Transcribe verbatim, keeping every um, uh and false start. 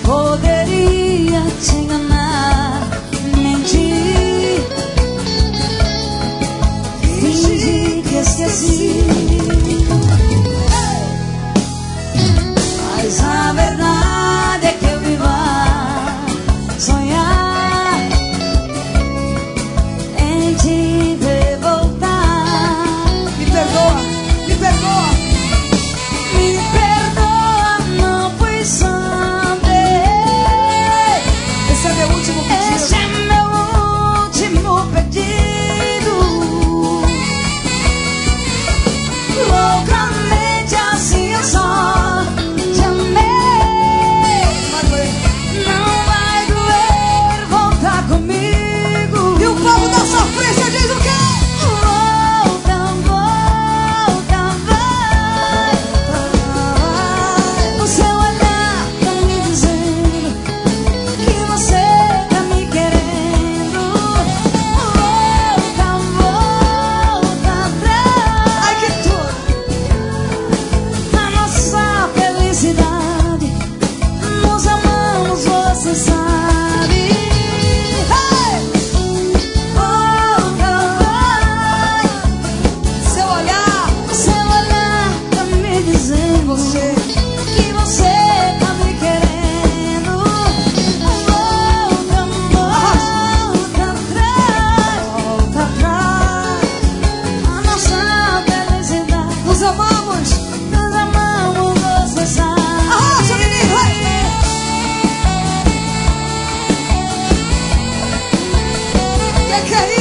poderia te enganar, mentir, fingir que esqueci. Mas a verdade é que eu vivo a sonhar em te ver voltar. Me perdoa, me perdoa. Me perdoa, não fui saber. Esse é meu último pedido. Esse é meu último pedido. Loucamente assim eu só te amei. Não vai doer voltar comigo. E o povo da sofrência diz o quê? Volta, volta, vai. O seu olhar tá me dizendo que você tá me querendo. Volta, volta atrás. Ai, que tudo. A nossa felicidade, nos amamos, você sabe. Hey! Volta, vai. Seu olhar, Seu olhar tá me dizendo você. que você tá me querendo. Volta, volta atrás. Volta atrás. A nossa felicidade, Nos amamos. nos amamos, você sabe. Arrocha, menino, vai. Que que é